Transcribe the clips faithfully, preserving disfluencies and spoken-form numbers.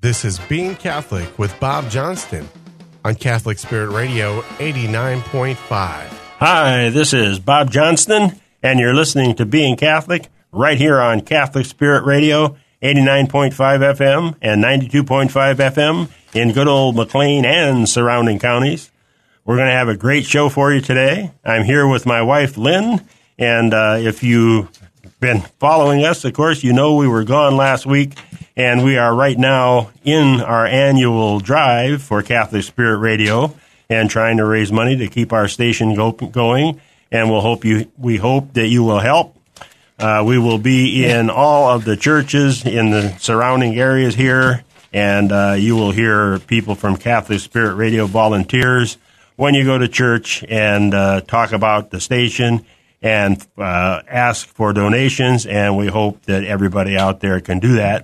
This is Being Catholic with Bob Johnston on Catholic Spirit Radio eighty-nine point five. Hi, this is Bob Johnston, and you're listening to Being Catholic right here on Catholic Spirit Radio eighty-nine point five F M and ninety-two point five F M in good old McLean and surrounding counties. We're going to have a great show for you today. I'm here with my wife, Lynn, and uh, if you've been following us, of course, you know we were gone last week, and we are right now in our annual drive for Catholic Spirit Radio and trying to raise money to keep our station go- going, and we'll hope you. we hope that you will help. Uh, we will be in all of the churches in the surrounding areas here, and uh, you will hear people from Catholic Spirit Radio volunteers when you go to church and uh, talk about the station and uh, ask for donations, and we hope that everybody out there can do that.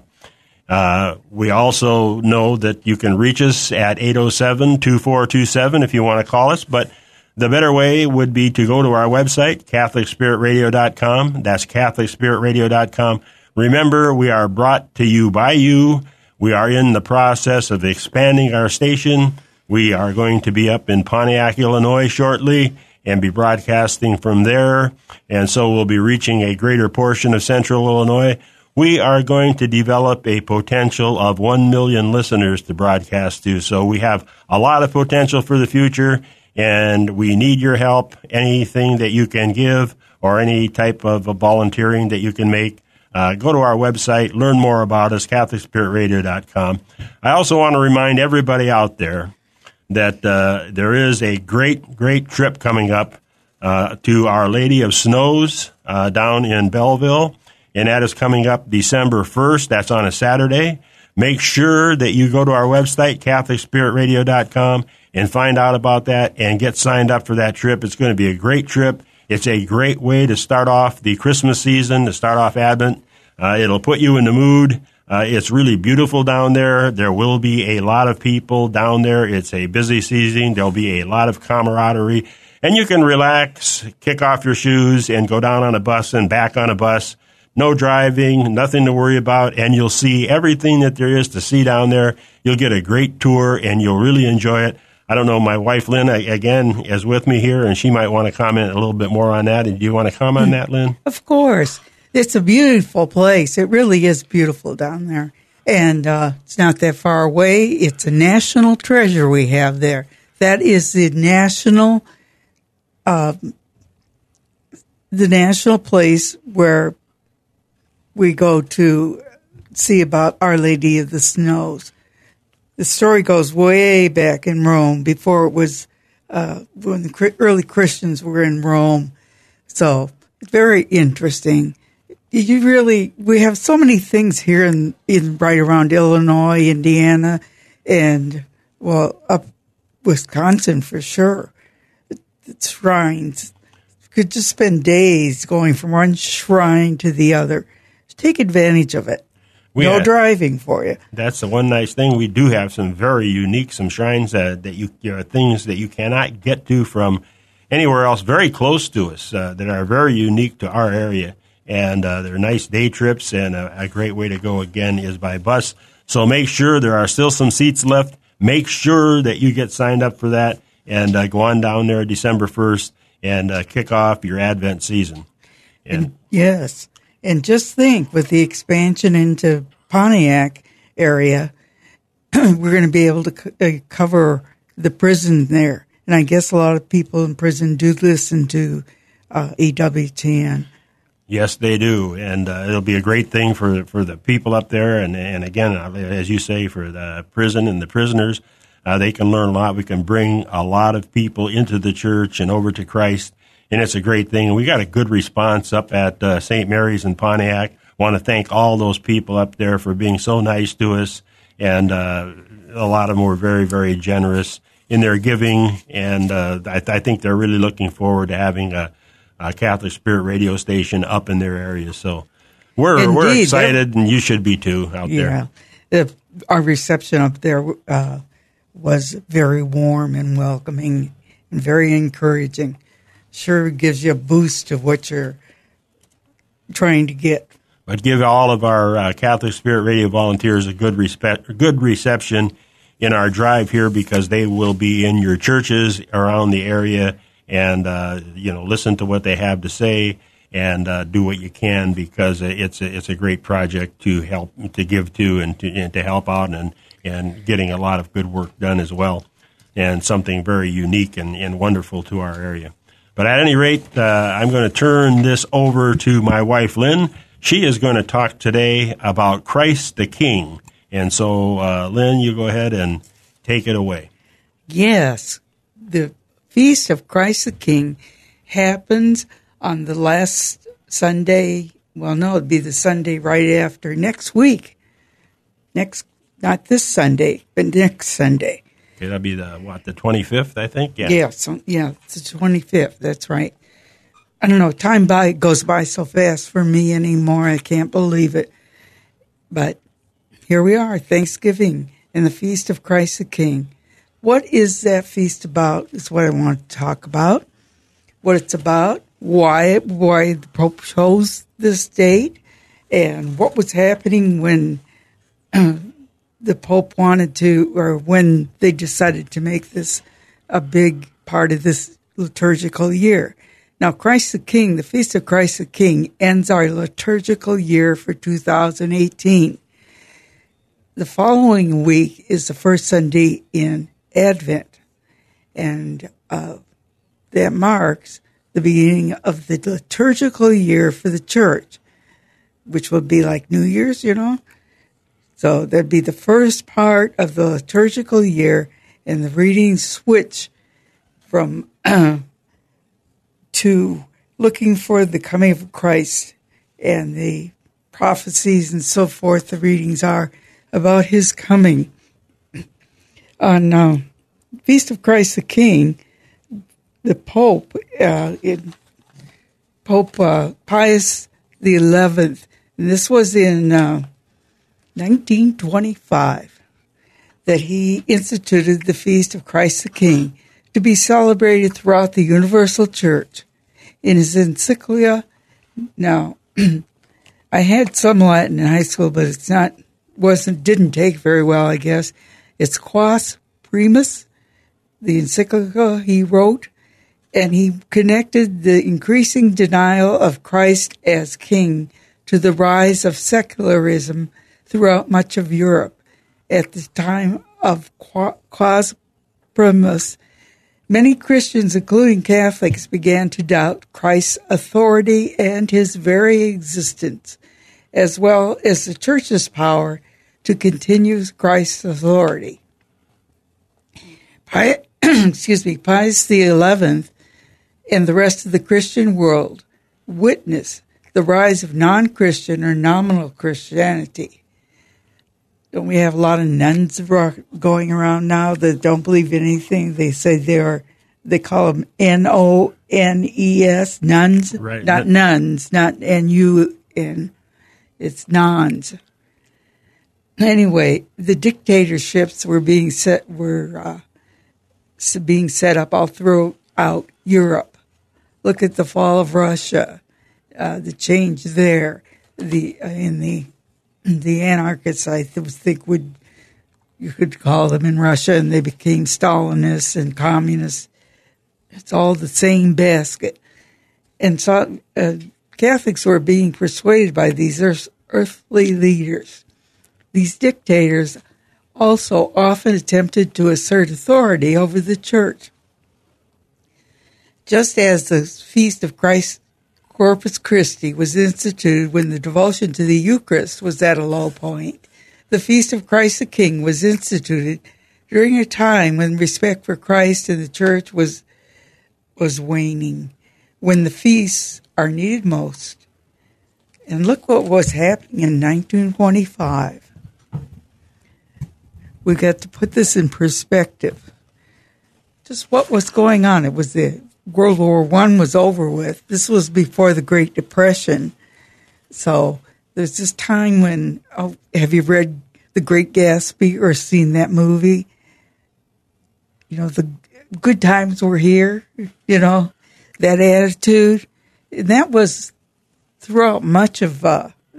Uh, we also know that you can reach us at eight oh seven, two four two seven if you want to call us, but the better way would be to go to our website, Catholic Spirit Radio dot com. That's Catholic Spirit Radio dot com. Remember, we are brought to you by you. We are in the process of expanding our station. We are going to be up in Pontiac, Illinois shortly and be broadcasting from there, and so we'll be reaching a greater portion of central Illinois. We are going to develop a potential of one million listeners to broadcast to, so we have a lot of potential for the future, and we need your help. Anything that you can give or any type of volunteering that you can make, uh, go to our website, learn more about us, Catholic Spirit Radio dot com. I also want to remind everybody out there that uh, there is a great, great trip coming up uh, to Our Lady of Snows uh, down in Belleville, and that is coming up December first. That's on a Saturday. Make sure that you go to our website, Catholic Spirit Radio dot com, and find out about that and get signed up for that trip. It's going to be a great trip. It's a great way to start off the Christmas season, to start off Advent. Uh, it'll put you in the mood. Uh, it's really beautiful down there. There will be a lot of people down there. It's a busy season. There'll be a lot of camaraderie. And you can relax, kick off your shoes, and go down on a bus and back on a bus. No driving, nothing to worry about, and you'll see everything that there is to see down there. You'll get a great tour, and you'll really enjoy it. I don't know, my wife, Lynn, again, is with me here, and she might want to comment a little bit more on that. Do you want to comment on that, Lynn? Of course. It's a beautiful place. It really is beautiful down there. And uh, it's not that far away. It's a national treasure we have there. That is the national, uh, the national place where we go to see about Our Lady of the Snows. The story goes way back in Rome, before it was, uh, when the early Christians were in Rome. So it's very interesting. You really, we have so many things here in, in right around Illinois, Indiana, and, well, up Wisconsin for sure. It's shrines. You could just spend days going from one shrine to the other. Take advantage of it. We no have, driving for you. That's the one nice thing. We do have some very unique, some shrines that, that you, you know, things that you cannot get to from anywhere else, very close to us, uh, that are very unique to our area. And uh, they're nice day trips, and a, a great way to go, again, is by bus. So make sure there are still some seats left. Make sure that you get signed up for that, and uh, go on down there December first and uh, kick off your Advent season. And, and yes. And just think, with the expansion into Pontiac area, we're going to be able to co- uh, cover the prison there. And I guess a lot of people in prison do listen to uh, E W T N. Yes, they do, and uh, it'll be a great thing for for the people up there. And, and again, as you say, for the prison and the prisoners, uh, they can learn a lot. We can bring a lot of people into the church and over to Christ, and it's a great thing. And we got a good response up at uh, Saint Mary's in Pontiac. Want to thank all those people up there for being so nice to us, and uh, a lot of them were very, very generous in their giving, and uh, I, th- I think they're really looking forward to having a Uh, Catholic Spirit radio station up in their area. So we're Indeed, we're excited, and you should be too out yeah. there. The, our reception up there uh, was very warm and welcoming and very encouraging. Sure gives you a boost of what you're trying to get. But give all of our uh, Catholic Spirit Radio volunteers a good respect, good reception in our drive here, because they will be in your churches around the area, and uh, you know, listen to what they have to say, and uh, do what you can, because it's a, it's a great project to help to give to and to, and to help out, and and getting a lot of good work done as well, and something very unique and, and wonderful to our area. But at any rate, uh, I'm going to turn this over to my wife, Lynn. She is going to talk today about Christ the King. And so, uh, Lynn, you go ahead and take it away. Yes. The Feast of Christ the King happens on the last Sunday. Well, no, it'd be the Sunday right after next week. Next, not this Sunday, but next Sunday. Okay, that'll be the, what, the twenty-fifth, I think? Yeah. Yeah, so, yeah, it's the twenty-fifth. That's right. I don't know, time by goes by so fast for me anymore. I can't believe it. But here we are, Thanksgiving and the Feast of Christ the King. What is that feast about is what I want to talk about. What it's about, why, why the Pope chose this date, and what was happening when uh, the Pope wanted to, or when they decided to make this a big part of this liturgical year. Now, Christ the King, the Feast of Christ the King, ends our liturgical year for two thousand eighteen. The following week is the first Sunday in Advent, and uh, that marks the beginning of the liturgical year for the church, which will be like New Year's, you know. So that'd be the first part of the liturgical year, and the readings switch from uh, to looking for the coming of Christ, and the prophecies and so forth. The readings are about his coming. On uh, Feast of Christ the King, the Pope, uh, in Pope uh, Pius the Eleventh, and this was in uh, nineteen twenty-five, that he instituted the Feast of Christ the King to be celebrated throughout the Universal Church. In his encyclica, now, I had some Latin in high school, but it's not, wasn't, didn't take very well, I guess. It's Quas Primus, the encyclica he wrote, and he connected the increasing denial of Christ as king to the rise of secularism throughout much of Europe. At the time of Quas Primus, many Christians, including Catholics, began to doubt Christ's authority and his very existence, as well as the Church's power to continue Christ's authority. Pius, excuse me, Pius the Eleventh and the rest of the Christian world witnessed the rise of non-Christian or nominal Christianity. Don't we have a lot of nuns going around now that don't believe in anything? They say they are, they call them N O N E S, nuns, right. Not that- nuns, not N U N, it's nuns. Anyway, the dictatorships were being set, were uh, being set up all throughout Europe. Look at the fall of Russia, uh, the change there, the uh, in the The anarchists, I think, would you could call them in Russia, and they became Stalinists and communists. It's all the same basket. And so uh, Catholics were being persuaded by these earth, earthly leaders. These dictators also often attempted to assert authority over the church. Just as the Feast of Christ Corpus Christi was instituted when the devotion to the Eucharist was at a low point, the Feast of Christ the King was instituted during a time when respect for Christ and the Church was was waning, when the feasts are needed most. And look what was happening in nineteen twenty-five. We got to put this in perspective. Just what was going on. It was the World War One was over with. This was before the Great Depression. So there's this time when, oh, have you read The Great Gatsby or seen that movie? You know, the good times were here, you know, that attitude. And that was throughout much of uh,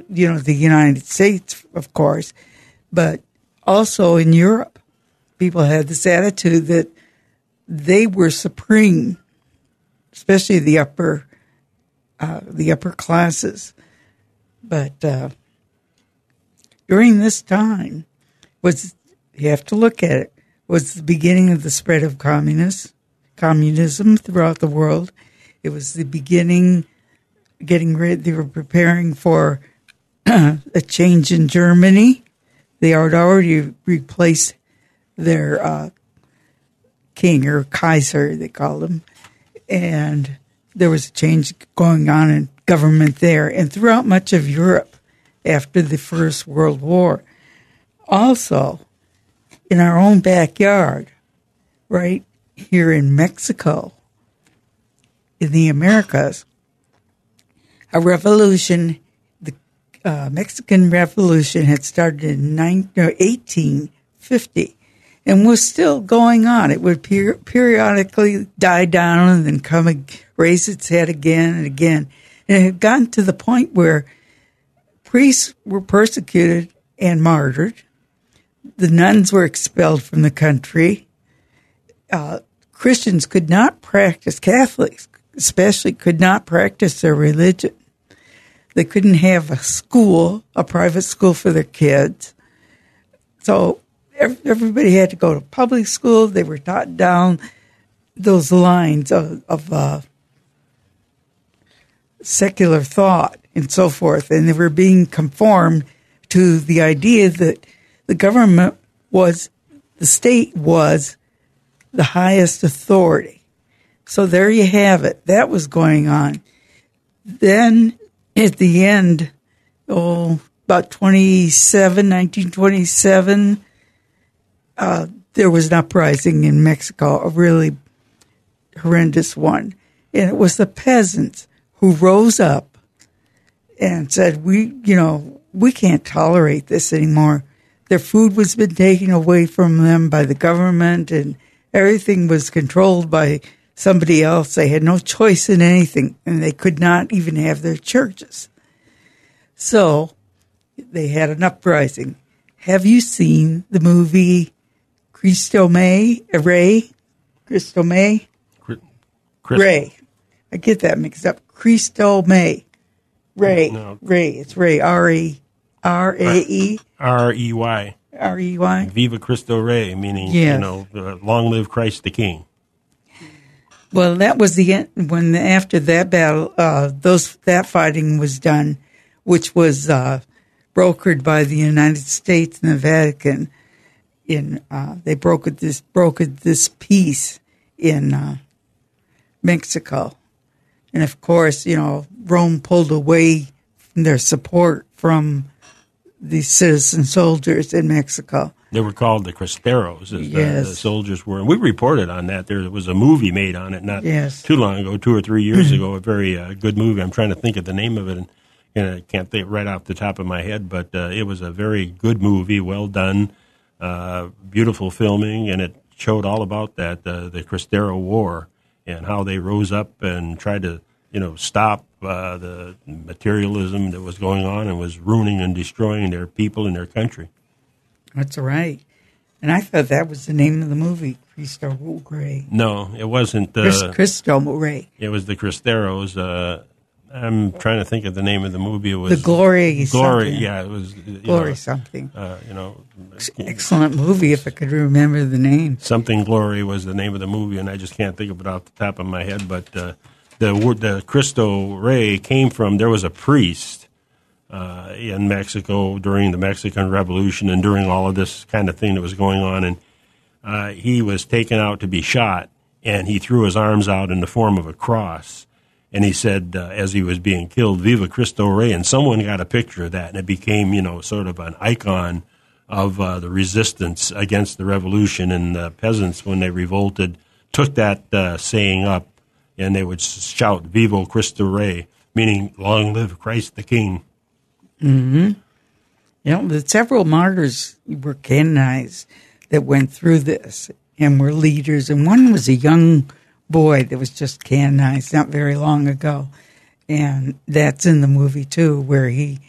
you know, the United States, of course, but also in Europe, people had this attitude that they were supreme, especially the upper, uh, the upper classes. But uh, during this time, was you have to look at it, was the beginning of the spread of communists, communism throughout the world. It was the beginning, getting ready, they were preparing for a change in Germany. They had already replaced their uh, king, or Kaiser, they called him. And there was a change going on in government there and throughout much of Europe after the First World War. Also, in our own backyard, right here in Mexico, in the Americas, a revolution, the uh, Mexican Revolution had started in eighteen fifty and was still going on. It would per- periodically die down and then come and raise its head again and again. And it had gotten to the point where priests were persecuted and martyred. The nuns were expelled from the country. Uh, Christians could not practice, Catholics especially, could not practice their religion. They couldn't have a school, a private school for their kids. So everybody had to go to public school. They were taught down those lines of, of uh, secular thought and so forth. And they were being conformed to the idea that the government was, the state was the highest authority. So there you have it. That was going on. Then at the end, oh, about twenty-seven, nineteen twenty-seven, uh, there was an uprising in Mexico, a really horrendous one. And it was the peasants who rose up and said, we, you know, we can't tolerate this anymore. Their food was been taken away from them by the government, and everything was controlled by somebody else. They had no choice in anything, and they could not even have their churches. So they had an uprising. Have you seen the movie Cristo May, Ray? Cristo May? Chris- Ray. I get that mixed up. Cristo May. Ray. No. Ray. It's Ray. R E R A E. R E Y. R E Y. Viva Cristo Rey, meaning, Yes. you know, uh, long live Christ the King. Well, that was the end, when after that battle, uh, those that fighting was done, which was uh, brokered by the United States and the Vatican. In uh, they brokered this brokered this peace in uh, Mexico, and of course, you know, Rome pulled away from their support from the citizen soldiers in Mexico. They were called the Cristeros, as Yes. the, the soldiers were. And we reported on that. There was a movie made on it not Yes. too long ago, two or three years ago, a very uh, good movie. I'm trying to think of the name of it, and you know, I can't think right off the top of my head, but uh, it was a very good movie, well done, uh, beautiful filming, and it showed all about that, uh, the Cristero War, and how they rose up and tried to, you know, stop uh, the materialism that was going on and was ruining and destroying their people and their country. That's right. And I thought that was the name of the movie, Cristo Rey. No, it wasn't. Uh, Chris, Cristo Rey. It was the Cristeros. Uh, I'm trying to think of the name of the movie. It was The Glory Glory. something. Yeah, it was you Glory know, something. Uh, you know, Excellent movie, if I could remember the name. something Glory was the name of the movie, and I just can't think of it off the top of my head. But uh, the word the Cristo Rey came from, there was a priest uh, in Mexico during the Mexican Revolution and during all of this kind of thing that was going on, and uh, he was taken out to be shot, and he threw his arms out in the form of a cross, and he said, uh, as he was being killed, "Viva Cristo Rey," and someone got a picture of that, and it became, you know, sort of an icon of uh, the resistance against the revolution, and the peasants, when they revolted, took that uh, saying up, and they would shout, "Viva Cristo Rey," meaning "Long live Christ the King." Mm-hmm. You know, the several martyrs were canonized that went through this and were leaders, and one was a young boy that was just canonized not very long ago, and that's in the movie too, where he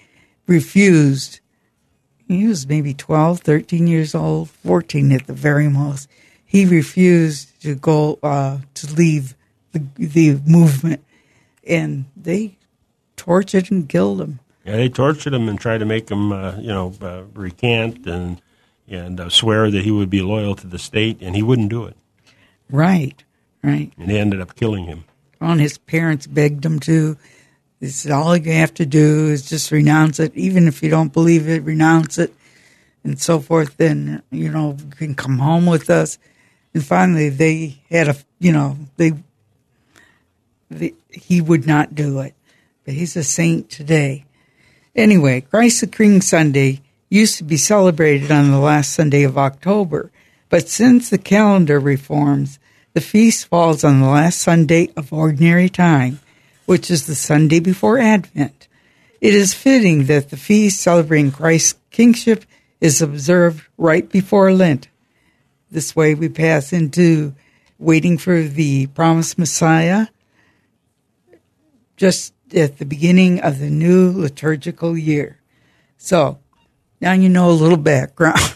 refused. He was maybe twelve, thirteen years old, fourteen at the very most. He refused to go uh, to leave the, the movement, and they tortured and killed him. Yeah, they tortured him and tried to make him, uh, you know, uh, recant and and uh, swear that he would be loyal to the state, and he wouldn't do it. Right, right. And they ended up killing him. Well, and his parents begged him to. They said, all you have to do is just renounce it. Even if you don't believe it, renounce it, and so forth. Then, you know, you can come home with us. And finally, they had a, you know, they, they he would not do it. But he's a saint today. Anyway, Christ the King Sunday used to be celebrated on the last Sunday of October. But since the calendar reforms, the feast falls on the last Sunday of Ordinary Time, which is the Sunday before Advent. It is fitting that the feast celebrating Christ's kingship is observed right before Lent. This way we pass into waiting for the promised Messiah just at the beginning of the new liturgical year. So, now you know a little background.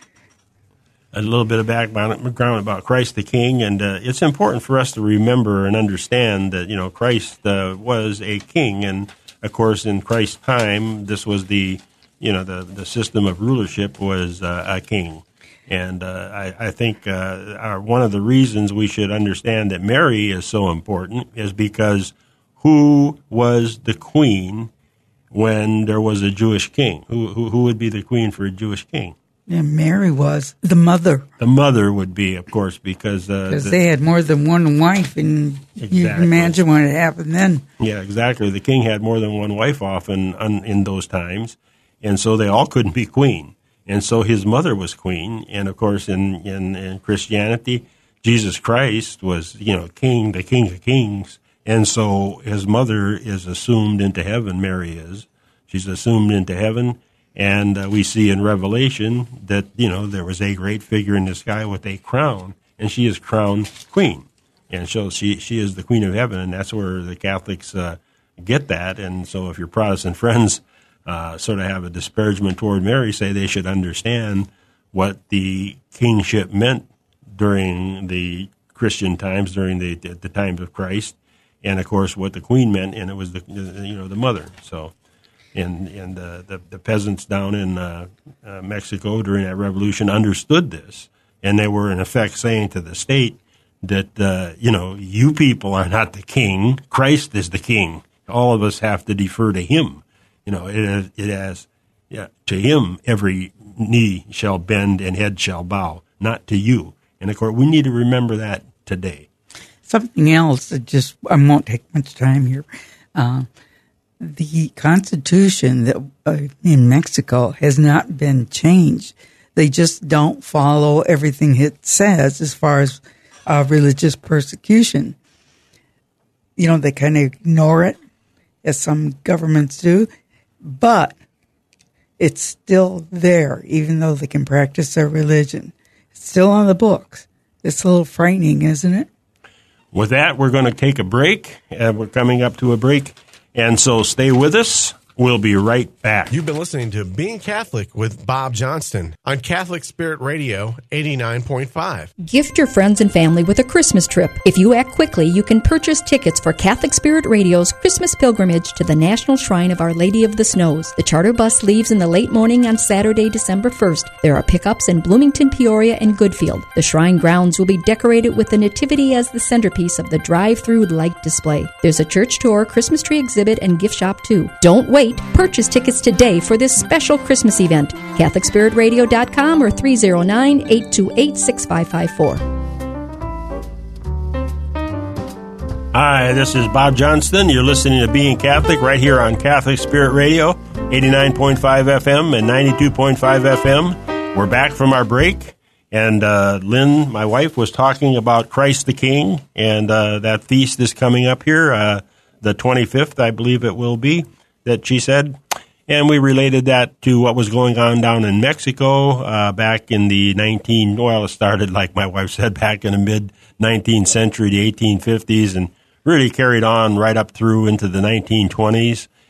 A little bit of background about Christ the King, and uh, it's important for us to remember and understand that, you know, Christ uh, was a king, and of course, in Christ's time, this was the, you know, the, the system of rulership was uh, a king. And uh, I, I think uh, our, one of the reasons we should understand that Mary is so important is because who was the queen when there was a Jewish king? Who, who, who would be the queen for a Jewish king? Yeah, Mary was the mother. The mother would be, of course, because uh, because the, they had more than one wife, and exactly. you can imagine what had happened then. Yeah, exactly. The king had more than one wife often in, in those times, and so they all couldn't be queen. And so his mother was queen, and of course, in, in, in Christianity, Jesus Christ was, you know, king, the King of Kings, and so his mother is assumed into heaven. Mary is. She's assumed into heaven. And uh, we see in Revelation that, you know, there was a great figure in the sky with a crown, and she is crowned queen. And so she, she is the queen of heaven, and that's where the Catholics uh, get that. And so if your Protestant friends uh, sort of have a disparagement toward Mary, say they should understand what the kingship meant during the Christian times, during the, the times of Christ, and, of course, what the queen meant, and it was, the you know, the mother. So... And and uh, the the peasants down in uh, uh, Mexico during that revolution understood this, and they were in effect saying to the state that uh, you know, you people are not the king. Christ is the king. All of us have to defer to him. You know, it is, it has yeah, to him every knee shall bend and head shall bow, not to you. And of course, we need to remember that today. Something else that just I won't take much time here. Uh, The Constitution that uh, in Mexico has not been changed. They just don't follow everything it says as far as uh, religious persecution. You know, they kind of ignore it, as some governments do, but it's still there, even though they can practice their religion. It's still on the books. It's a little frightening, isn't it? With that, we're going to take a break. Uh, we're coming up to a break. And so stay with us. We'll be right back. You've been listening to Being Catholic with Bob Johnston on Catholic Spirit Radio eighty-nine point five. Gift your friends and family with a Christmas trip. If you act quickly, you can purchase tickets for Catholic Spirit Radio's Christmas pilgrimage to the National Shrine of Our Lady of the Snows. The charter bus leaves in the late morning on Saturday, December first. There are pickups in Bloomington, Peoria, and Goodfield. The shrine grounds will be decorated with the Nativity as the centerpiece of the drive-through light display. There's a church tour, Christmas tree exhibit, and gift shop too. Don't wait. Purchase tickets today for this special Christmas event. Catholic Spirit Radio dot com or three oh nine, eight two eight, six five five four. Hi, this is Bob Johnston. You're listening to Being Catholic right here on Catholic Spirit Radio, eighty-nine point five F M and ninety-two point five F M. We're back from our break, and uh, Lynn, my wife, was talking about Christ the King, and uh, that feast is coming up here, uh, the twenty-fifth, I believe it will be, that she said. And we related that to what was going on down in Mexico uh, back in the nineteen, well, it started, like my wife said, back in the mid-nineteenth century, the eighteen fifties, and really carried on right up through into the nineteen twenties.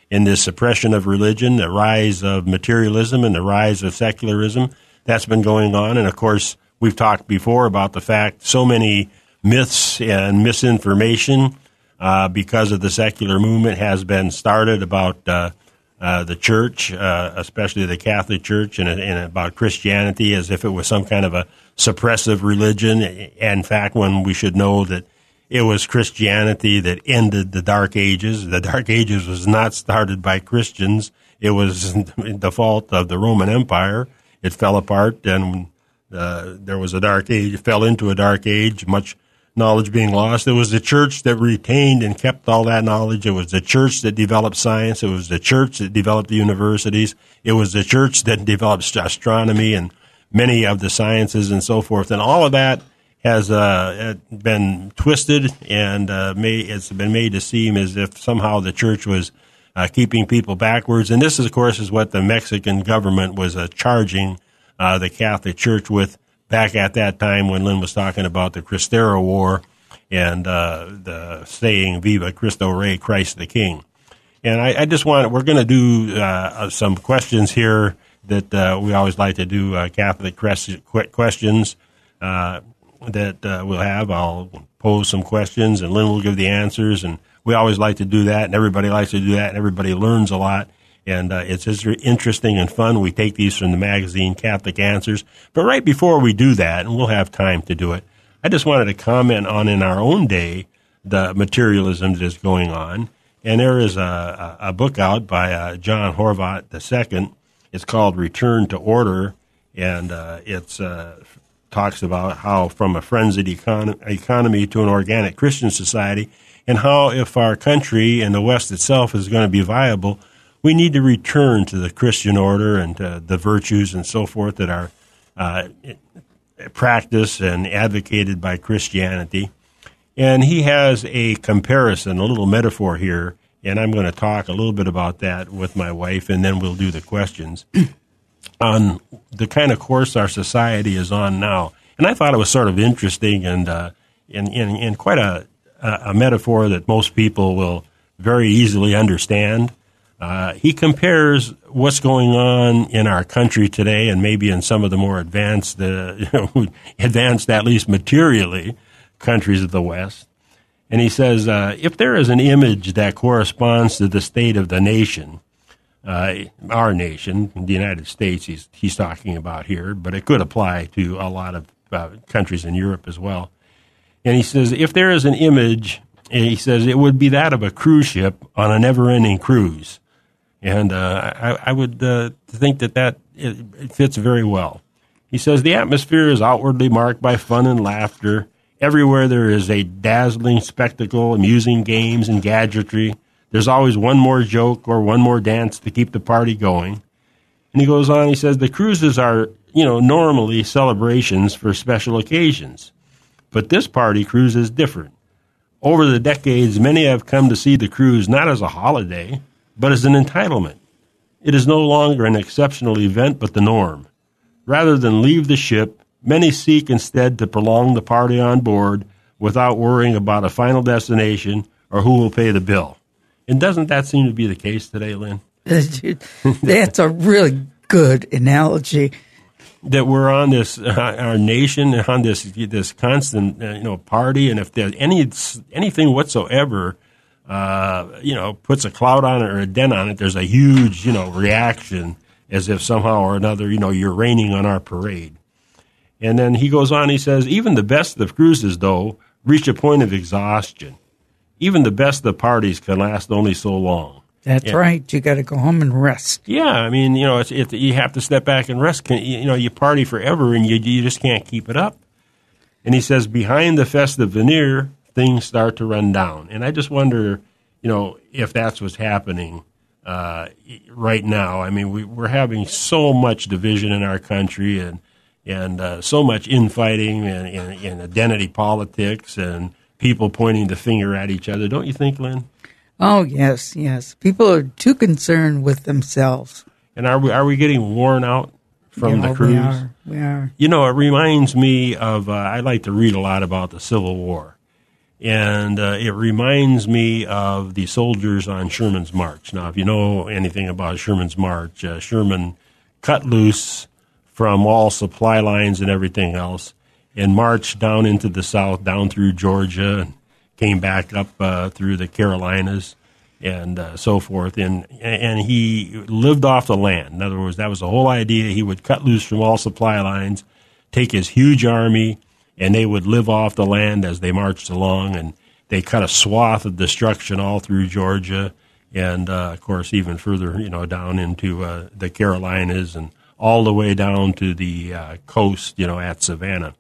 in this suppression of religion, the rise of materialism and the rise of secularism. That's been going on. And, of course, we've talked before about the fact so many myths and misinformation uh, because of the secular movement has been started about uh, uh, the church, uh, especially the Catholic Church, and, and about Christianity as if it was some kind of a suppressive religion. In fact, when we should know that it was Christianity that ended the Dark Ages. The Dark Ages was not started by Christians. It was the fault of the Roman Empire. It fell apart, and uh, there was a dark age. It fell into a dark age, much knowledge being lost. It was the church that retained and kept all that knowledge. It was the church that developed science. It was the church that developed the universities. It was the church that developed astronomy and many of the sciences and so forth. And all of that has uh, been twisted, and uh, made, it's been made to seem as if somehow the church was uh, keeping people backwards. And this, of course, is what the Mexican government was uh, charging uh, the Catholic Church with back at that time when Lynn was talking about the Cristero War and uh, the saying, Viva Cristo Rey, Christ the King. And I, I just want, we're going to do uh, some questions here that uh, we always like to do, uh, Catholic questions. Uh, that uh, we'll have. I'll pose some questions, and Lynn will give the answers, and we always like to do that, and everybody likes to do that, and everybody learns a lot, and uh, it's just interesting and fun. We take these from the magazine Catholic Answers, but right before we do that, and we'll have time to do it, I just wanted to comment on, in our own day, the materialism that is going on, and there is a, a, a book out by uh, John Horvat the Second. It's called Return to Order, and uh, it's uh, talks about how from a frenzied econ- economy to an organic Christian society, and how if our country and the West itself is going to be viable, we need to return to the Christian order and to the virtues and so forth that are uh, practiced and advocated by Christianity. And he has a comparison, a little metaphor here, and I'm going to talk a little bit about that with my wife, and then we'll do the questions. On the kind of course our society is on now. And I thought it was sort of interesting and uh, and, and, and quite a, a metaphor that most people will very easily understand. Uh, he compares what's going on in our country today, and maybe in some of the more advanced, uh, you know, advanced at least materially, countries of the West. And he says, uh, if there is an image that corresponds to the state of the nation, Uh, our nation, the United States, he's, he's talking about here, but it could apply to a lot of uh, countries in Europe as well. And he says, if there is an image, he says, it would be that of a cruise ship on a never-ending cruise. And uh, I, I would uh, think that that it, it fits very well. He says, the atmosphere is outwardly marked by fun and laughter. Everywhere there is a dazzling spectacle, amusing games and gadgetry. There's always one more joke or one more dance to keep the party going. And he goes on, he says, the cruises are, you know, normally celebrations for special occasions. But this party cruise is different. Over the decades, many have come to see the cruise not as a holiday, but as an entitlement. It is no longer an exceptional event, but the norm. Rather than leave the ship, many seek instead to prolong the party on board without worrying about a final destination or who will pay the bill. And doesn't that seem to be the case today, Lynn? That's a really good analogy. That we're on this, uh, our nation, on this this constant, uh, you know, party, and if there's any anything whatsoever, uh, you know, puts a cloud on it or a dent on it, there's a huge, you know, reaction as if somehow or another, you know, you're raining on our parade. And then he goes on, he says, even the best of cruises, though, reach a point of exhaustion. Even the best of parties can last only so long. That's yeah. right. You got to go home and rest. Yeah, I mean, you know, it's, it, you have to step back and rest. You know, you party forever, and you you just can't keep it up. And he says, behind the festive veneer, things start to run down. And I just wonder, you know, if that's what's happening uh, right now. I mean, we, we're having so much division in our country, and and uh, so much infighting and, and, and identity politics and people pointing the finger at each other. Don't you think, Lynn? Oh, yes, yes. People are too concerned with themselves. And are we are we getting worn out from yeah, the cruise? We are. We are. You know, it reminds me of, uh, I like to read a lot about the Civil War. And uh, it reminds me of the soldiers on Sherman's March. Now, if you know anything about Sherman's March, uh, Sherman cut loose from all supply lines and everything else and marched down into the South, down through Georgia, and came back up uh, through the Carolinas and uh, so forth. And, and he lived off the land. In other words, that was the whole idea. He would cut loose from all supply lines, take his huge army, and they would live off the land as they marched along, and they cut a swath of destruction all through Georgia, and uh, of course even further, you know, down into uh, the Carolinas and all the way down to the uh, coast, you know, at Savannah.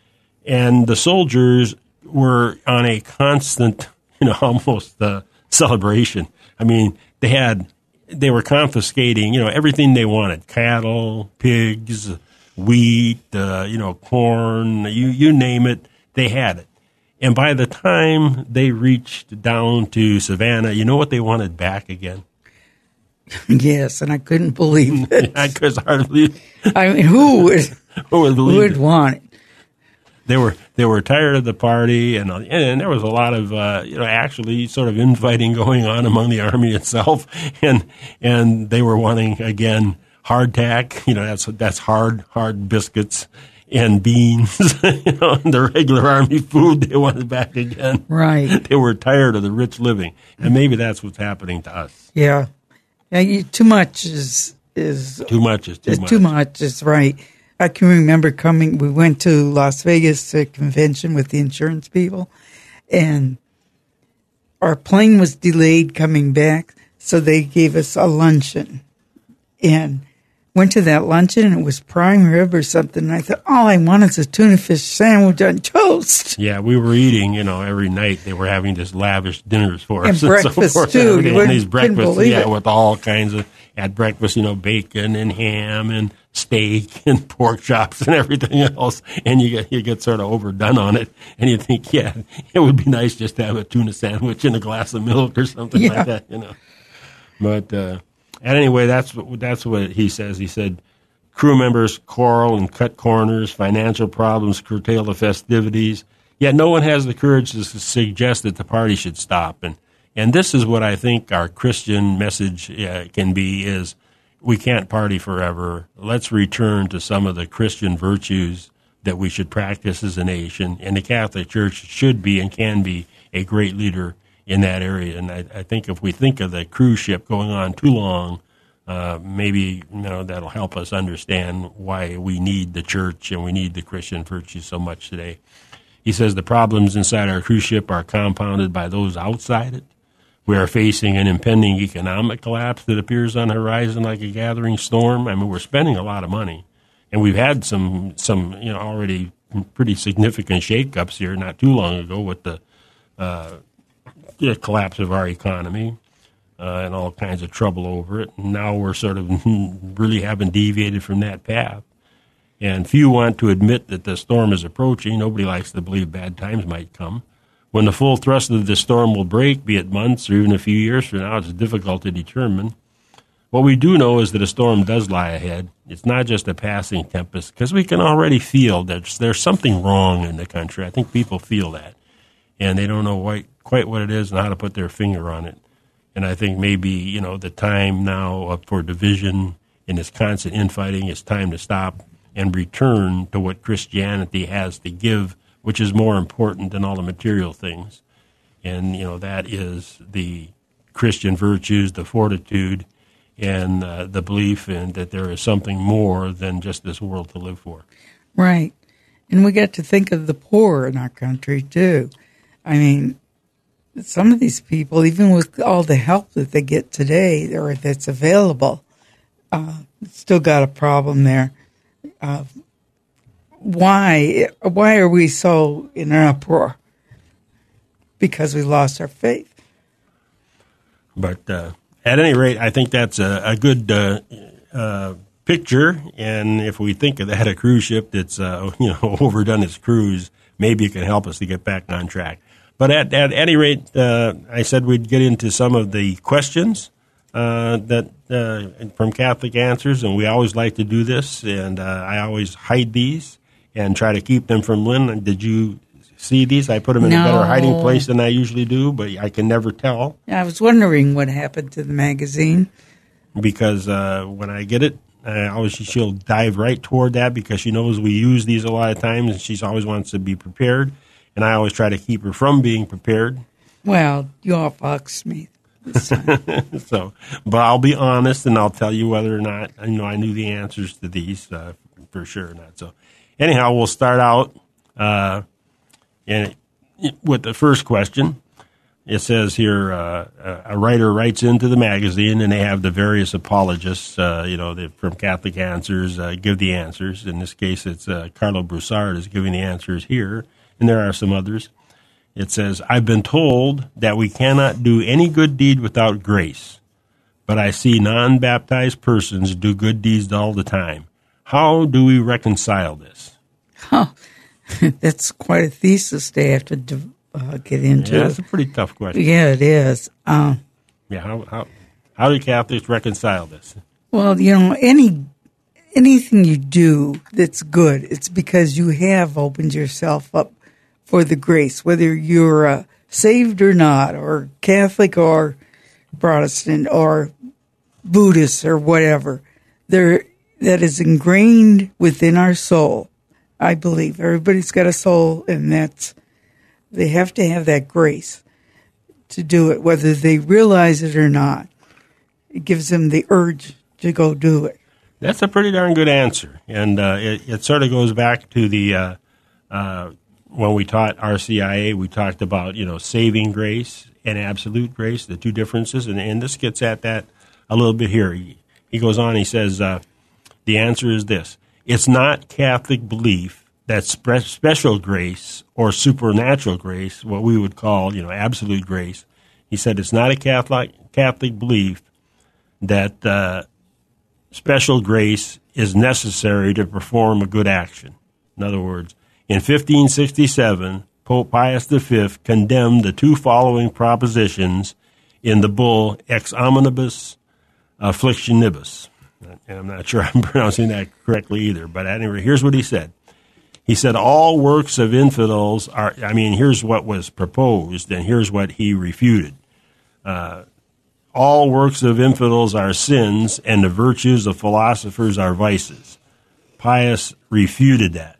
And the soldiers were on a constant, you know, almost uh, celebration. I mean, they had, they were confiscating, you know, everything they wanted: cattle, pigs, wheat, uh, you know, corn, you, you name it, they had it. And by the time they reached down to Savannah, you know what they wanted back again? Yes, and I couldn't believe it. I could hardly. I mean, who would, who would, who would want it? They were they were tired of the party, and and there was a lot of uh, you know actually sort of infighting going on among the army itself, and and they were wanting again hardtack, you know, that's that's hard, hard biscuits and beans, you know, and the regular army food they wanted back again. Right. They were tired of the rich living, and maybe that's what's happening to us. Yeah. Yeah, you, too much is is too much is too is much. Too much is right. I can remember coming. We went to Las Vegas to a convention with the insurance people, and our plane was delayed coming back, so they gave us a luncheon, and went to that luncheon, and it was prime rib or something. And I thought, all I want is a tuna fish sandwich on toast. Yeah, we were eating, you know, every night. They were having just lavish dinners for us. And breakfast, so forth, too. And, You and these breakfasts, yeah, it. with all kinds of, at breakfast, you know, bacon and ham and steak and pork chops and everything else. And you get, you get sort of overdone on it. And you think, yeah, it would be nice just to have a tuna sandwich and a glass of milk or something yeah. like that, you know. But, uh, And anyway, that's what, that's what he says. He said, crew members quarrel and cut corners, financial problems curtail the festivities, yet no one has the courage to suggest that the party should stop. And and this is what I think our Christian message uh, can be, is we can't party forever. Let's return to some of the Christian virtues that we should practice as a nation. And the Catholic Church should be and can be a great leader in that area. And I, I think if we think of the cruise ship going on too long, uh, maybe you know that'll help us understand why we need the church and we need the Christian virtue so much today. He says the problems inside our cruise ship are compounded by those outside it. We are facing an impending economic collapse that appears on the horizon like a gathering storm. I mean, we're spending a lot of money, and we've had some some you know already pretty significant shakeups here not too long ago with the uh, the collapse of our economy uh, and all kinds of trouble over it. And now we're sort of really haven't deviated from that path. And few want to admit that the storm is approaching. Nobody likes to believe bad times might come. When the full thrust of the storm will break, be it months or even a few years from now, it's difficult to determine. What we do know is that a storm does lie ahead. It's not just a passing tempest, because we can already feel that there's, there's something wrong in the country. I think people feel that, and they don't know quite, quite what it is and how to put their finger on it. And I think maybe, you know, the time now for division and this constant infighting, it's time to stop and return to what Christianity has to give, which is more important than all the material things. And, you know, that is the Christian virtues, the fortitude, and uh, the belief in that there is something more than just this world to live for. Right. And we got to think of the poor in our country, too. I mean, some of these people, even with all the help that they get today or that's available, uh, still got a problem there. Uh, why? Why are we so in an uproar? Because we lost our faith. But uh, at any rate, I think that's a, a good uh, uh, picture. And if we think of that, a cruise ship that's uh, you know overdone its cruise, maybe it can help us to get back on track. But at, at any rate, uh, I said we'd get into some of the questions uh, that uh, from Catholic Answers, and we always like to do this. And uh, I always hide these and try to keep them from Lynn. Did you see these? I put them in No. a better hiding place than I usually do, but I can never tell I was wondering what happened to the magazine. because uh, when I get it, I always she'll dive right toward that because she knows we use these a lot of times, and she always wants to be prepared. And I always try to keep her from being prepared. Well, you outfoxed me this time. So, but I'll be honest, and I'll tell you whether or not you know I knew the answers to these uh, for sure or not. So, anyhow, we'll start out uh, and with the first question. It says here, uh, a writer writes into the magazine, and they have the various apologists, uh, you know, from Catholic Answers, uh, give the answers. In this case, it's uh, Carlo Broussard is giving the answers here, and there are some others. It says, I've been told that we cannot do any good deed without grace, but I see non-baptized persons do good deeds all the time. How do we reconcile this? Huh. That's quite a thesis to have to do. Uh, get into. Yeah, that's a pretty tough question. Yeah, it is. Um, Yeah, how how how do Catholics reconcile this? well, you know, any anything you do that's good, it's because you have opened yourself up for the grace, whether you're uh, saved or not, or Catholic or Protestant or Buddhist or whatever. There, that is ingrained within our soul. I believe everybody's got a soul, and that's. They have to have that grace to do it, whether they realize it or not. It gives them the urge to go do it. That's a pretty darn good answer, and uh, it, it sort of goes back to the uh, uh, when we taught R C I A. We talked about you know saving grace and absolute grace, the two differences, and, and this gets at that a little bit here. He, he goes on. He says uh, the answer is this: it's not Catholic belief that spe- special grace or supernatural grace, what we would call, you know, absolute grace. He said it's not a Catholic Catholic belief that uh, special grace is necessary to perform a good action. In other words, in fifteen sixty-seven, Pope Pius the Fifth condemned the two following propositions in the bull Ex Omnibus Afflictionibus. And I'm not sure I'm pronouncing that correctly either, but anyway, here's what he said. He said, all works of infidels are, I mean, here's what was proposed, and here's what he refuted. Uh, all works of infidels are sins, and the virtues of philosophers are vices. Pius refuted that.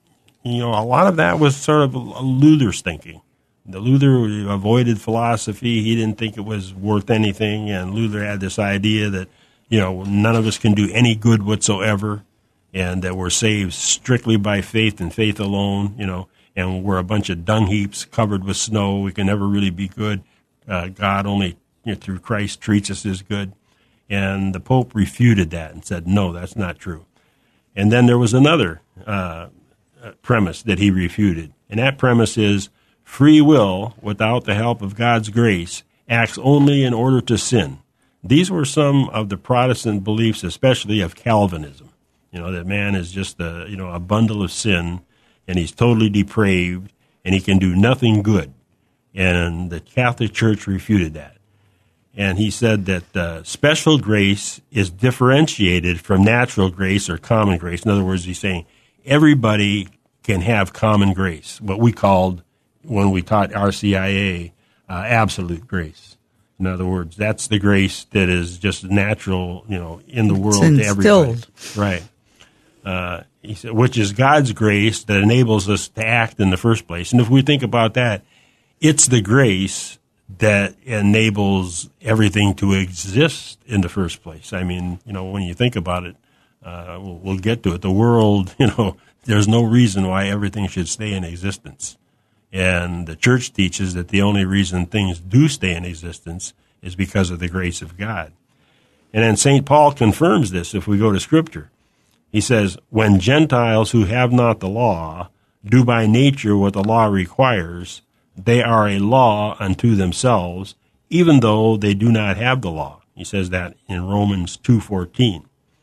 You know, a lot of that was sort of Luther's thinking. The Luther avoided philosophy. He didn't think it was worth anything, and Luther had this idea that, you know, none of us can do any good whatsoever, and that we're saved strictly by faith and faith alone, you know, and we're a bunch of dung heaps covered with snow. We can never really be good. Uh, God only, you know, through Christ treats us as good. And the Pope refuted that and said, no, that's not true. And then there was another uh, premise that he refuted, and that premise is free will, without the help of God's grace, acts only in order to sin. These were some of the Protestant beliefs, especially of Calvinism. You know, that man is just a, you know, a bundle of sin, and he's totally depraved, and he can do nothing good. And the Catholic Church refuted that. And he said that uh, special grace is differentiated from natural grace or common grace. In other words, he's saying everybody can have common grace, what we called, when we taught R C I A, uh, absolute grace. In other words, that's the grace that is just natural, you know, in the world to everybody. Right. Uh, he said, which is God's grace that enables us to act in the first place. And if we think about that, it's the grace that enables everything to exist in the first place. I mean, you know, when you think about it, uh, we'll, we'll get to it. The world, you know, there's no reason why everything should stay in existence. And the church teaches that the only reason things do stay in existence is because of the grace of God. And then Saint Paul confirms this if we go to Scripture. He says, when Gentiles who have not the law do by nature what the law requires, they are a law unto themselves, even though they do not have the law. He says that in Romans two fourteen.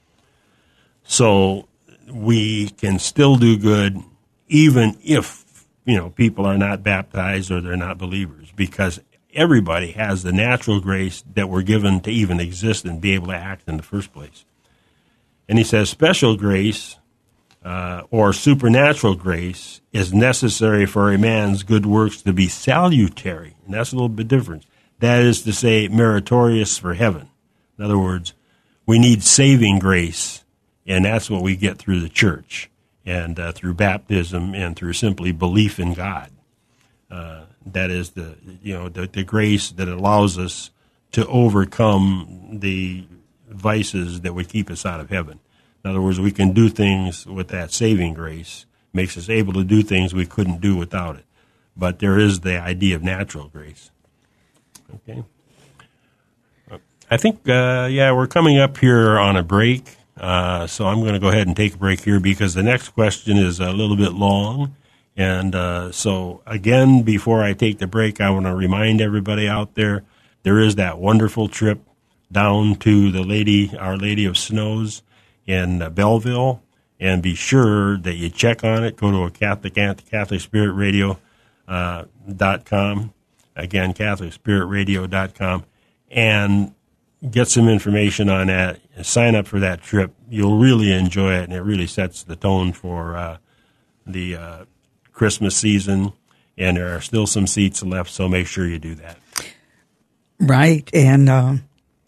So we can still do good even if, you know, people are not baptized or they're not believers, because everybody has the natural grace that we're given to even exist and be able to act in the first place. And he says special grace uh, or supernatural grace is necessary for a man's good works to be salutary. And that's a little bit different. That is to say, meritorious for heaven. In other words, we need saving grace, and that's what we get through the church and uh, through baptism and through simply belief in God. Uh, that is the you know the, the grace that allows us to overcome the vices that would keep us out of heaven. In other words, we can do things with that saving grace, makes us able to do things we couldn't do without it. But there is the idea of natural grace. Okay. I think, uh, yeah, we're coming up here on a break, uh, so I'm going to go ahead and take a break here because the next question is a little bit long. And uh, so, again, before I take the break, I want to remind everybody out there, there is that wonderful trip down to the Lady, Our Lady of Snows in uh, Belleville, and be sure that you check on it. Go to a Catholic, Catholic Spirit Radio uh, dot com, again, Catholic Spirit Radio dot com, and get some information on that. Sign up for that trip. You'll really enjoy it, and it really sets the tone for uh, the uh, Christmas season, and there are still some seats left, so make sure you do that. Right, and um,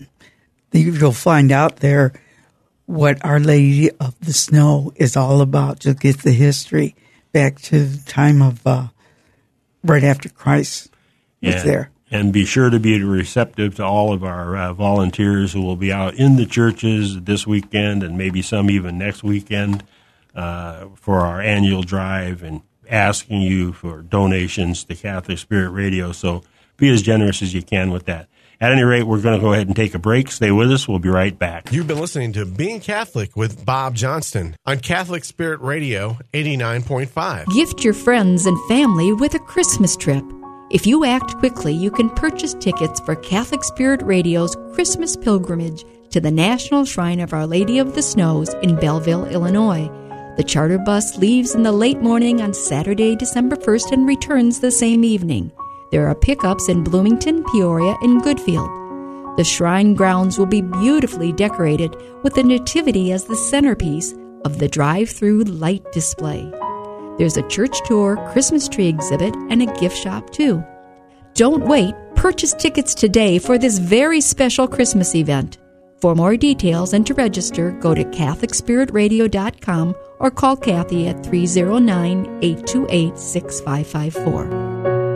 you'll find out there what Our Lady of the Snow is all about. You'll get the history back to the time of uh, right after Christ was and, there. And be sure to be receptive to all of our uh, volunteers who will be out in the churches this weekend and maybe some even next weekend uh, for our annual drive and asking you for donations to Catholic Spirit Radio. So be as generous as you can with that. At any rate, we're going to go ahead and take a break. Stay with us. We'll be right back. You've been listening to Being Catholic with Bob Johnston on Catholic Spirit Radio eighty-nine point five. Gift your friends and family with a Christmas trip. If you act quickly, you can purchase tickets for Catholic Spirit Radio's Christmas pilgrimage to the National Shrine of Our Lady of the Snows in Belleville, Illinois. The charter bus leaves in the late morning on Saturday, December first, and returns the same evening. There are pickups in Bloomington, Peoria, and Goodfield. The shrine grounds will be beautifully decorated with the Nativity as the centerpiece of the drive-through light display. There's a church tour, Christmas tree exhibit, and a gift shop, too. Don't wait. Purchase tickets today for this very special Christmas event. For more details and to register, go to Catholic Spirit Radio dot com or call Kathy at three oh nine, eight two eight, six five five four.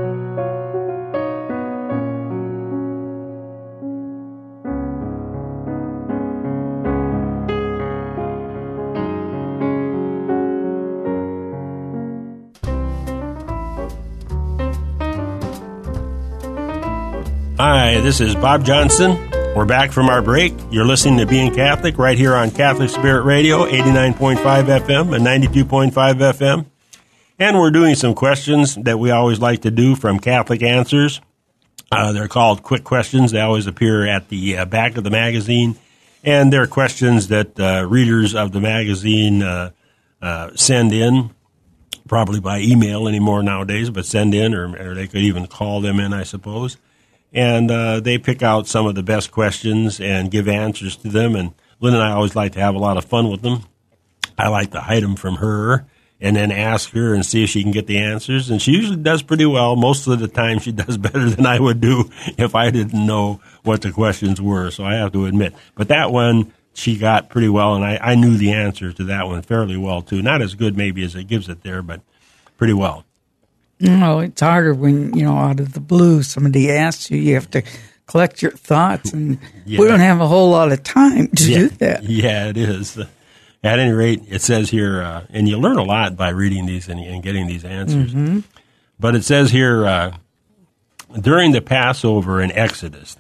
Hi, this is Bob Johnston. We're back from our break. You're listening to Being Catholic right here on Catholic Spirit Radio, eighty-nine point five F M and ninety-two point five F M. And we're doing some questions that we always like to do from Catholic Answers. Uh, they're called quick questions. They always appear at the uh, back of the magazine. And they're questions that uh, readers of the magazine uh, uh, send in, probably by email anymore nowadays, but send in, or, or they could even call them in, I suppose. And uh, they pick out some of the best questions and give answers to them. And Lynn and I always like to have a lot of fun with them. I like to hide them from her and then ask her and see if she can get the answers. And she usually does pretty well. Most of the time she does better than I would do if I didn't know what the questions were. So I have to admit. But that one she got pretty well, and I, I knew the answer to that one fairly well, too. Not as good maybe as it gives it there, but pretty well. No, it's harder when, you know, out of the blue, somebody asks you, you have to collect your thoughts, and yeah. we don't have a whole lot of time to yeah. do that. Yeah, it is. At any rate, it says here, uh, and you learn a lot by reading these and, and getting these answers, mm-hmm. but it says here, uh, during the Passover in Exodus,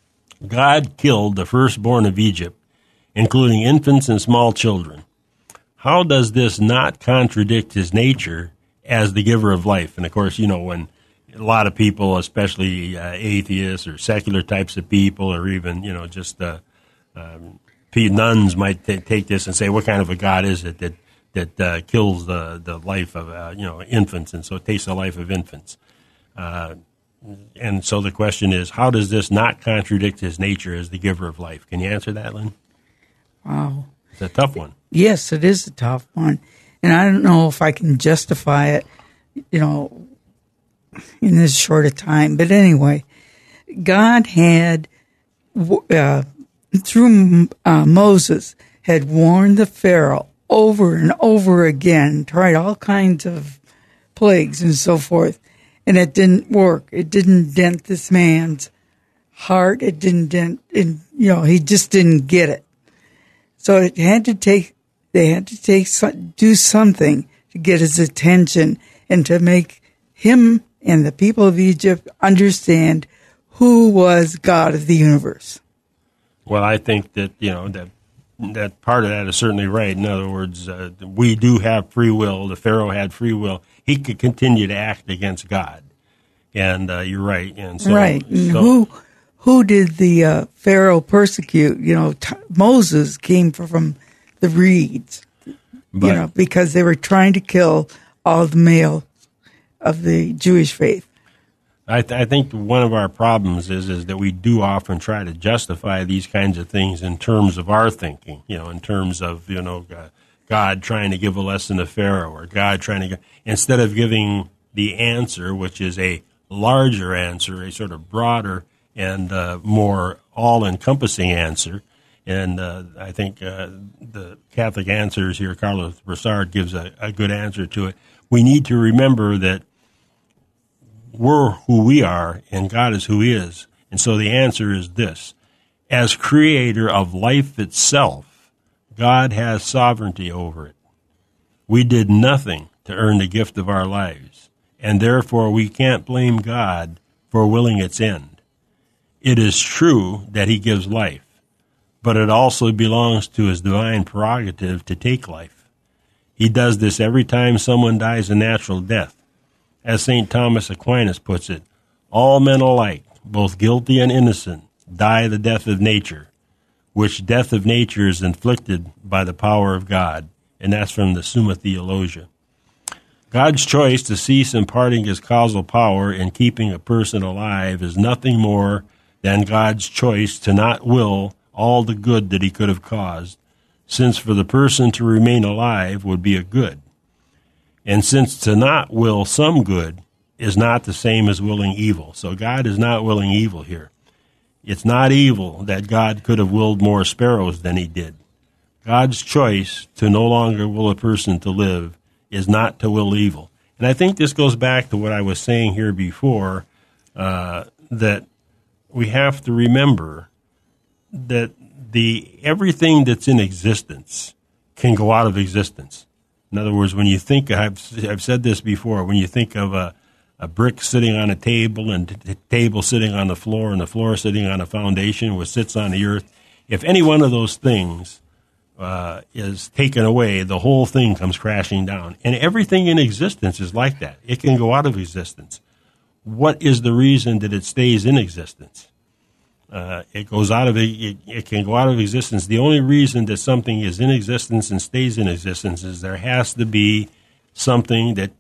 God killed the firstborn of Egypt, including infants and small children. How does this not contradict his nature as the giver of life? And, of course, you know, when a lot of people, especially uh, atheists or secular types of people, or even, you know, just uh, um, nuns might t- take this and say, what kind of a God is it that that uh, kills the, the life of, uh, you know, infants, and so it takes the life of infants? Uh, and so the question is, how does this not contradict his nature as the giver of life? Can you answer that, Lynn? Wow. It's a tough one. Yes, it is a tough one. and I don't know if I can justify it, you know, in this short a time. But anyway, God had, uh, through uh, Moses, had warned the Pharaoh over and over again, tried all kinds of plagues and so forth, and it didn't work. It didn't dent this man's heart. It didn't dent, and you know, he just didn't get it. So it had to take, they had to take, do something to get his attention and to make him and the people of Egypt understand who was God of the universe. Well, I think that, you know, that that part of that is certainly right. In other words, uh, we do have free will. The Pharaoh had free will. He could continue to act against God. And uh, you're right. And so, right. And so, who who did the uh, Pharaoh persecute? You know, t- Moses came from the reeds, but, you know, because they were trying to kill all the male of the Jewish faith. I, th- I think one of our problems is is that we do often try to justify these kinds of things in terms of our thinking, you know, in terms of, you know, uh, God trying to give a lesson to Pharaoh or God trying to give, instead of giving the answer, which is a larger answer, a sort of broader and uh, more all-encompassing answer. And uh, I think uh, the Catholic Answers here, Carlos Broussard gives a, a good answer to it. We need to remember that we're who we are, and God is who He is. And so the answer is this. As creator of life itself, God has sovereignty over it. We did nothing to earn the gift of our lives, and therefore we can't blame God for willing its end. It is true that He gives life, but it also belongs to His divine prerogative to take life. He does this every time someone dies a natural death. As Saint Thomas Aquinas puts it, all men alike, both guilty and innocent, die the death of nature, which death of nature is inflicted by the power of God. And that's from the Summa Theologia. God's choice to cease imparting His causal power in keeping a person alive is nothing more than God's choice to not will all the good that He could have caused, since for the person to remain alive would be a good. And since to not will some good is not the same as willing evil. So God is not willing evil here. It's not evil that God could have willed more sparrows than He did. God's choice to no longer will a person to live is not to will evil. And I think this goes back to what I was saying here before, uh, that we have to remember that the everything that's in existence can go out of existence. In other words, when you think, I've, I've said this before, when you think of a, a brick sitting on a table and the table sitting on the floor and the floor sitting on a foundation which sits on the earth, if any one of those things uh, is taken away, the whole thing comes crashing down. And everything in existence is like that. It can go out of existence. What is the reason that it stays in existence? Uh, it goes out of it, it can go out of existence. The only reason that something is in existence and stays in existence is there has to be something that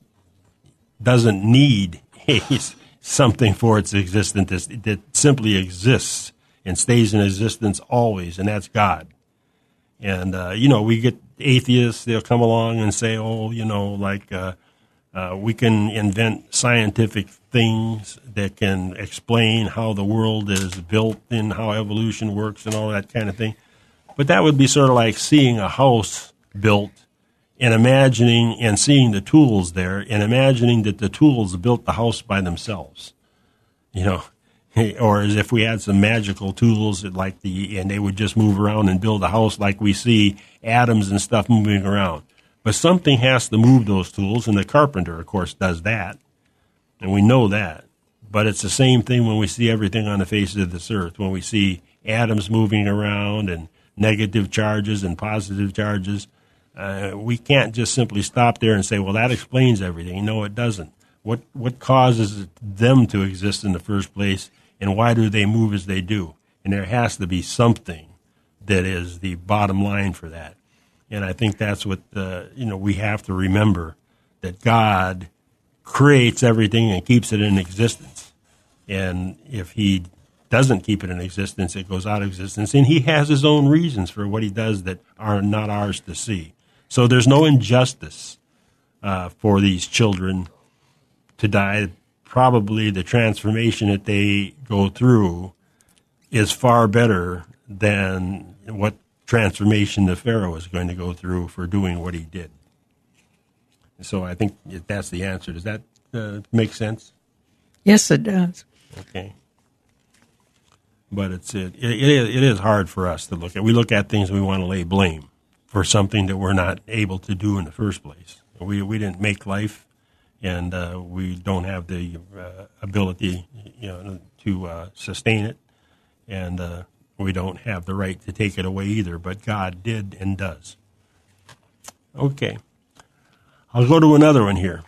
doesn't need something for its existence, that simply exists and stays in existence always, and that's God. And, uh, you know, we get atheists, they'll come along and say, oh, you know, like uh, uh, we can invent scientific things that can explain how the world is built and how evolution works and all that kind of thing. But that would be sort of like seeing a house built and imagining and seeing the tools there and imagining that the tools built the house by themselves, you know, or as if we had some magical tools that like the, and they would just move around and build a house like we see atoms and stuff moving around. But something has to move those tools, and the carpenter, of course, does that. And we know that. But it's the same thing when we see everything on the face of this earth, when we see atoms moving around and negative charges and positive charges. Uh, we can't just simply stop there and say, well, that explains everything. No, it doesn't. What what causes them to exist in the first place, and why do they move as they do? And there has to be something that is the bottom line for that. And I think that's what, uh, you know, we have to remember, that God creates everything and keeps it in existence. And if He doesn't keep it in existence, it goes out of existence. And He has His own reasons for what He does that are not ours to see. So there's no injustice uh, for these children to die. Probably the transformation that they go through is far better than what transformation the Pharaoh is going to go through for doing what he did. So I think that's the answer. Does that uh, make sense? Yes, it does. Okay. But it's it, it, it is hard for us to look at. We look at things and we want to lay blame for something that we're not able to do in the first place. We we didn't make life, and uh, we don't have the uh, ability, you know, to uh, sustain it, and uh, we don't have the right to take it away either. But God did and does. Okay, I'll go to another one here.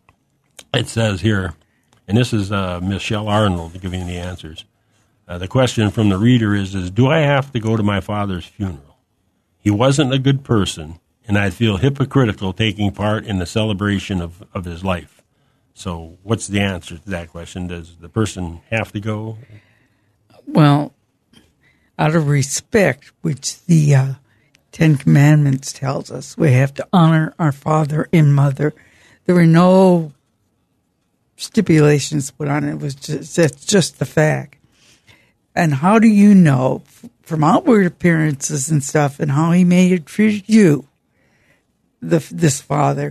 It says here, and this is uh, Michelle Arnold giving the answers. Uh, the question from the reader is, is, do I have to go to my father's funeral? He wasn't a good person, and I'd feel hypocritical taking part in the celebration of, of his life. So what's the answer to that question? Does the person have to go? Well, out of respect, which the uh, Ten Commandments tells us, we have to honor our father and mother. There were no stipulations put on it. It was just, that's just the fact. And how do you know from outward appearances and stuff and how he may have treated you, the, this father,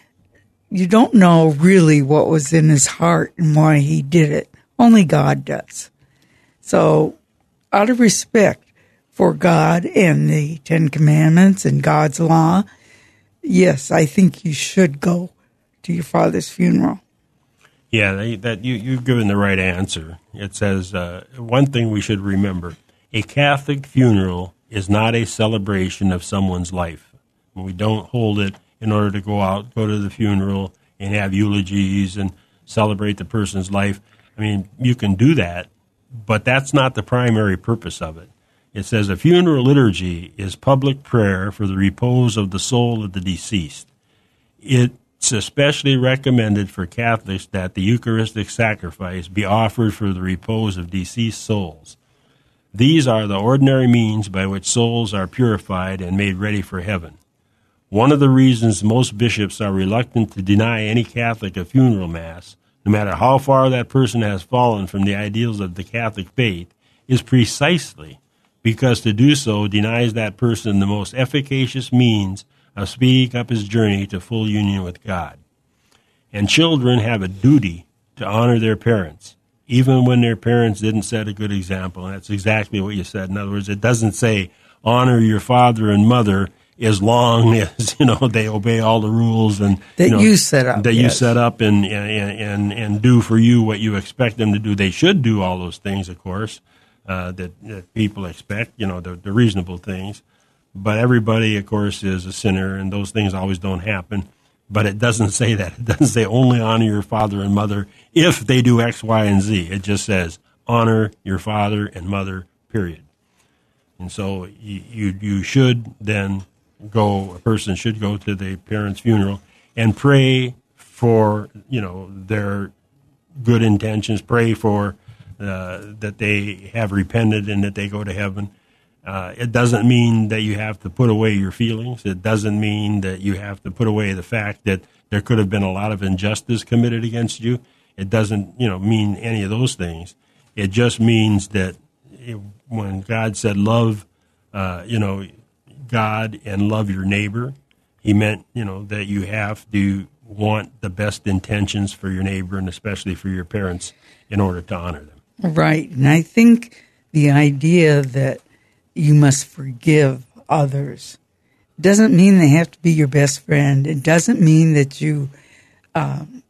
you don't know really what was in his heart and why he did it. Only God does. So out of respect for God and the Ten Commandments and God's law, yes, I think you should go to your father's funeral. Yeah, they, that you, you've given the right answer. It says, uh, one thing we should remember, a Catholic funeral is not a celebration of someone's life. We don't hold it in order to go out, go to the funeral, and have eulogies and celebrate the person's life. I mean, you can do that, but that's not the primary purpose of it. It says a funeral liturgy is public prayer for the repose of the soul of the deceased. It It's especially recommended for Catholics that the Eucharistic sacrifice be offered for the repose of deceased souls. These are the ordinary means by which souls are purified and made ready for heaven. One of the reasons most bishops are reluctant to deny any Catholic a funeral mass, no matter how far that person has fallen from the ideals of the Catholic faith, is precisely because to do so denies that person the most efficacious means of speeding up his journey to full union with God. And children have a duty to honor their parents, even when their parents didn't set a good example. And that's exactly what you said. In other words, it doesn't say honor your father and mother as long as, you know, they obey all the rules and that you, know, you set up. That yes. you set up and, and and and do for you what you expect them to do. They should do all those things, of course, uh, that, that people expect, you know, the, the reasonable things. But everybody, of course, is a sinner, and those things always don't happen. But it doesn't say that. It doesn't say only honor your father and mother if they do X, Y, and Z. It just says honor your father and mother, period. And so you, you, you should then go, a person should go to the parent's funeral and pray for, you know, their good intentions, pray for uh, that they have repented and that they go to heaven. Uh, it doesn't mean that you have to put away your feelings. It doesn't mean that you have to put away the fact that there could have been a lot of injustice committed against you. It doesn't, you know, mean any of those things. It just means that it, when God said love, uh, you know, God and love your neighbor, he meant, you know, that you have to want the best intentions for your neighbor and especially for your parents in order to honor them. Right. And I think the idea that you must forgive others doesn't mean they have to be your best friend. It doesn't mean that you um,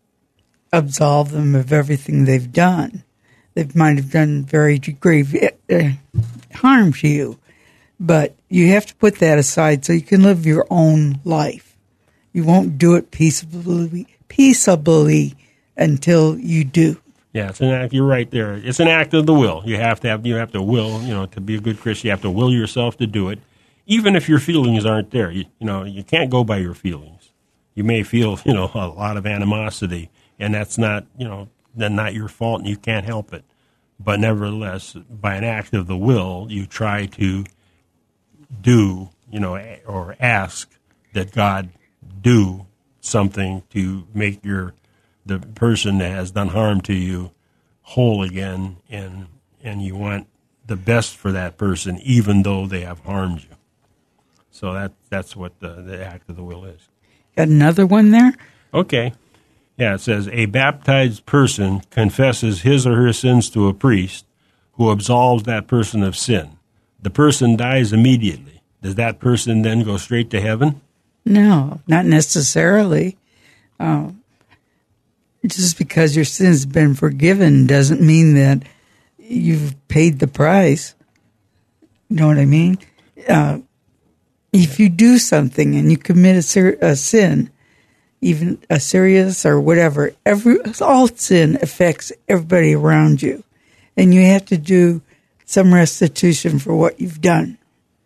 absolve them of everything they've done. They might have done very grave uh, harm to you. But you have to put that aside so you can live your own life. You won't do it peaceably, peaceably until you do. Yeah, it's an act. You're right there. It's an act of the will. You have to have. You have to will. You know, to be a good Christian, you have to will yourself to do it, even if your feelings aren't there. You, you know, you can't go by your feelings. You may feel, you know, a lot of animosity, and that's not, you know, then not your fault, and you can't help it. But nevertheless, by an act of the will, you try to do, you know, or ask that God do something to make your the person that has done harm to you whole again, and and you want the best for that person, even though they have harmed you. So that that's what the, the act of the will is. Got another one there? Okay. Yeah, it says, a baptized person confesses his or her sins to a priest who absolves that person of sin. The person dies immediately. Does that person then go straight to heaven? No, not necessarily. Uh, just because your sin's been forgiven doesn't mean that you've paid the price. You know what I mean? Uh, if you do something and you commit a, ser- a sin, even a serious or whatever, every all sin affects everybody around you. And you have to do some restitution for what you've done.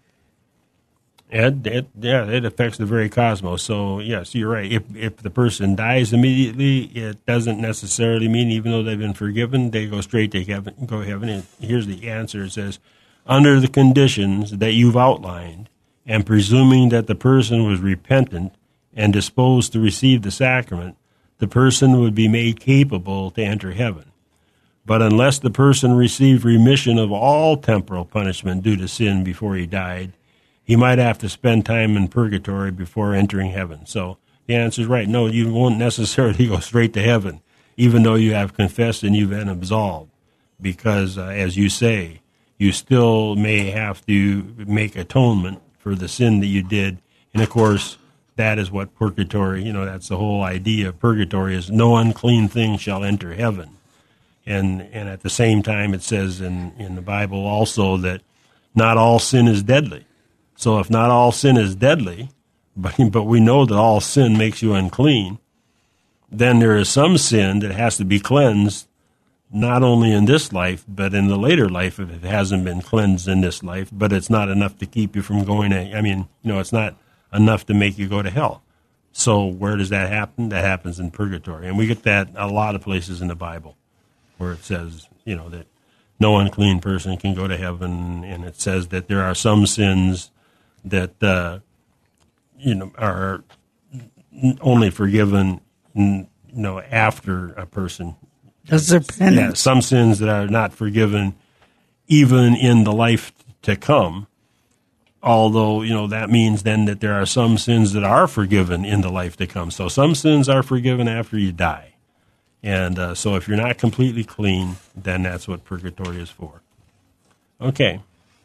It, it, yeah, it affects the very cosmos. So, yes, you're right. If if the person dies immediately, it doesn't necessarily mean, even though they've been forgiven, they go straight to heaven. Go heaven. And here's the answer. It says, under the conditions that you've outlined, and presuming that the person was repentant and disposed to receive the sacrament, the person would be made capable to enter heaven. But unless the person received remission of all temporal punishment due to sin before he died, he might have to spend time in purgatory before entering heaven. So the answer is right. No, you won't necessarily go straight to heaven, even though you have confessed and you've been absolved, because, uh, as you say, you still may have to make atonement for the sin that you did. And, of course, that is what purgatory, you know, that's the whole idea of purgatory, is no unclean thing shall enter heaven. And and at the same time, it says in, in the Bible also that not all sin is deadly. So if not all sin is deadly, but but we know that all sin makes you unclean, then there is some sin that has to be cleansed, not only in this life, but in the later life if it hasn't been cleansed in this life, but it's not enough to keep you from going to, I mean, you know, it's not enough to make you go to hell. So where does that happen? That happens in purgatory. And we get that a lot of places in the Bible, where it says, you know, that no unclean person can go to heaven, and it says that there are some sins that, uh, you know, are only forgiven, you know, after a person does their penance. Yeah, some sins that are not forgiven even in the life to come, although, you know, that means then that there are some sins that are forgiven in the life to come. So some sins are forgiven after you die. And uh, so if you're not completely clean, then that's what purgatory is for. Okay.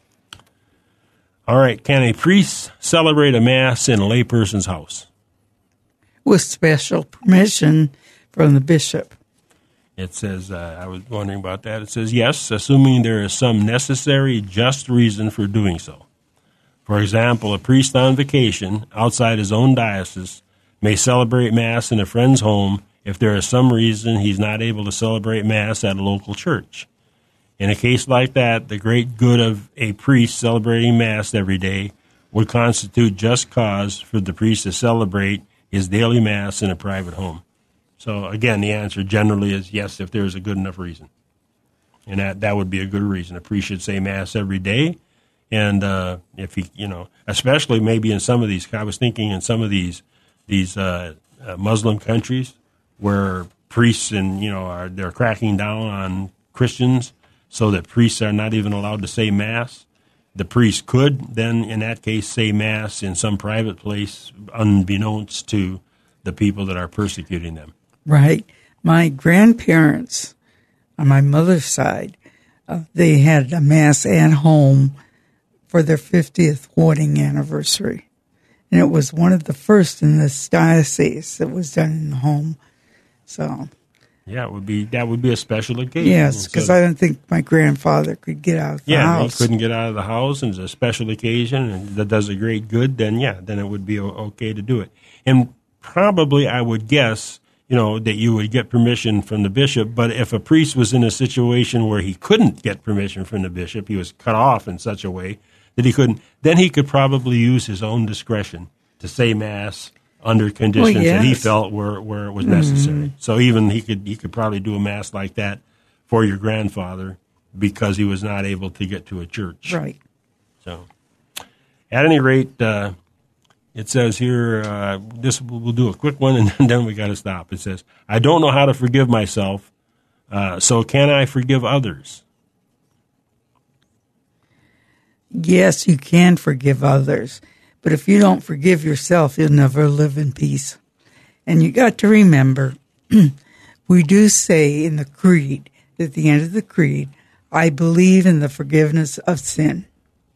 All right. Can a priest celebrate a mass in a layperson's house? With special permission from the bishop. It says, uh, I was wondering about that. It says, yes, assuming there is some necessary, just reason for doing so. For example, a priest on vacation outside his own diocese may celebrate Mass in a friend's home if there is some reason he's not able to celebrate Mass at a local church. In a case like that, the great good of a priest celebrating Mass every day would constitute just cause for the priest to celebrate his daily Mass in a private home. So, again, the answer generally is yes, if there is a good enough reason. And that, that would be a good reason. A priest should say Mass every day. And uh, if he, you know, especially maybe in some of these, I was thinking in some of these these uh, uh, Muslim countries where priests and, you know, are they're cracking down on Christians so that priests are not even allowed to say Mass. The priest could then, in that case, say Mass in some private place unbeknownst to the people that are persecuting them. Right. My grandparents on my mother's side, uh, they had a Mass at home for their fiftieth wedding anniversary. And it was one of the first in this diocese that was done in the home. So, yeah, it would be that would be a special occasion. Yes, because so, I don't think my grandfather could get out of the yeah, house. Yeah, he couldn't get out of the house, and it's a special occasion, and that does a great good, then, yeah, then it would be okay to do it. And probably, I would guess, you know, that you would get permission from the bishop, but if a priest was in a situation where he couldn't get permission from the bishop, he was cut off in such a way that he couldn't, then he could probably use his own discretion to say Mass under conditions well, yes. that he felt were where it was necessary. Mm-hmm. So even he could he could probably do a Mass like that for your grandfather because he was not able to get to a church. Right. So, at any rate, uh, It says here, uh, this we'll do a quick one, and then we got to stop. It says, I don't know how to forgive myself, uh, so can I forgive others? Yes, you can forgive others. But if you don't forgive yourself, you'll never live in peace. And you got to remember, we do say in the creed, at the end of the creed, I believe in the forgiveness of sin.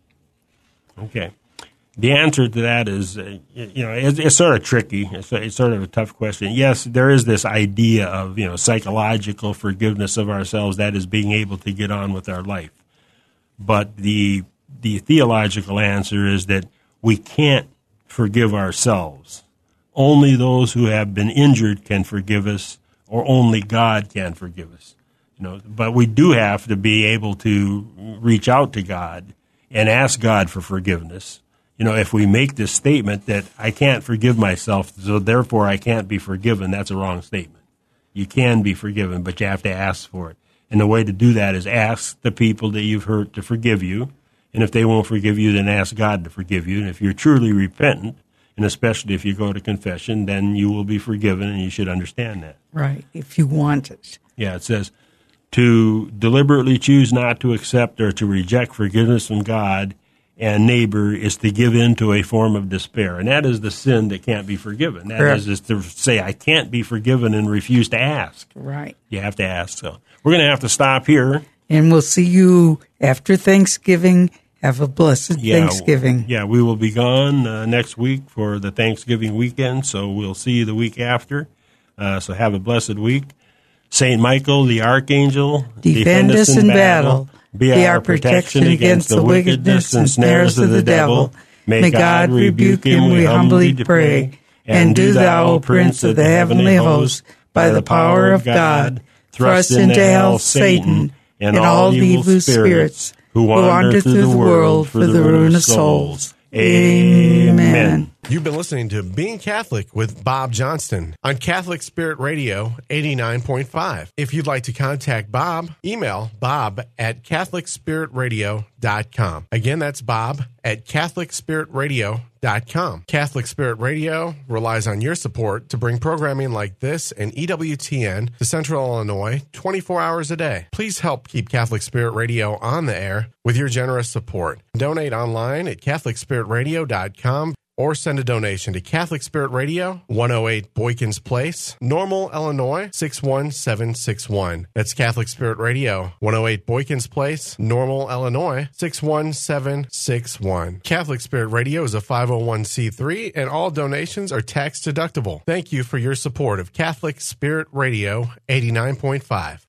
Okay. The answer to that is, uh, you know, it's, it's sort of tricky. It's, it's sort of a tough question. Yes, there is this idea of, you know, psychological forgiveness of ourselves, that is being able to get on with our life. But the the theological answer is that we can't forgive ourselves. Only those who have been injured can forgive us, or only God can forgive us. You know, but we do have to be able to reach out to God and ask God for forgiveness. You know, if we make this statement that I can't forgive myself, so therefore I can't be forgiven, that's a wrong statement. You can be forgiven, but you have to ask for it. And the way to do that is ask the people that you've hurt to forgive you. And if they won't forgive you, then ask God to forgive you. And if you're truly repentant, and especially if you go to confession, then you will be forgiven, and you should understand that. Right, if you want it. Yeah, it says, to deliberately choose not to accept or to reject forgiveness from God and neighbor is to give in to a form of despair. And that is the sin that can't be forgiven. That Correct. is, is to say, I can't be forgiven and refuse to ask. Right. You have to ask. So we're going to have to stop here. And we'll see you after Thanksgiving. Have a blessed Yeah, Thanksgiving. Yeah, we will be gone uh, next week for the Thanksgiving weekend, so we'll see you the week after. Uh, so have a blessed week. Saint Michael, the Archangel, defend us in battle. Be our protection against the wickedness and snares of the devil. May God rebuke him, we humbly pray. And do thou, O Prince of the heavenly host, by the power of God, thrust into hell Satan and all evil spirits who wander through the world for the ruin of souls. Amen. You've been listening to Being Catholic with Bob Johnston on Catholic Spirit Radio eighty-nine point five. If you'd like to contact Bob, email bob at catholic spirit radio dot com. Again, that's bob at catholic spirit radio dot com. Catholic Spirit Radio relies on your support to bring programming like this and E W T N to Central Illinois twenty-four hours a day. Please help keep Catholic Spirit Radio on the air with your generous support. Donate online at catholic spirit radio dot com. Or send a donation to Catholic Spirit Radio, one oh eight Boykins Place, Normal, Illinois, six one seven six one. That's Catholic Spirit Radio, one oh eight Boykins Place, Normal, Illinois, six one seven six one. Catholic Spirit Radio is a five oh one c three, and all donations are tax deductible. Thank you for your support of Catholic Spirit Radio eighty-nine point five.